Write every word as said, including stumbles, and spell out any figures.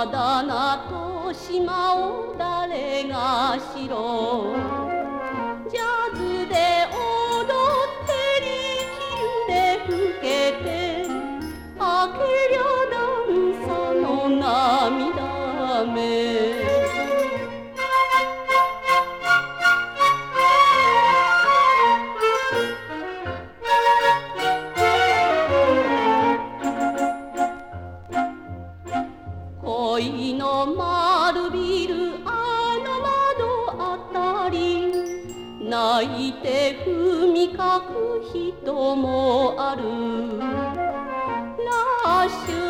まだなと島を誰がしろジャズで踊ってリキで吹けてあけりゃダンサの涙目恋の丸ビルあの窓あたり泣いて踏みかく人もあるラッシュ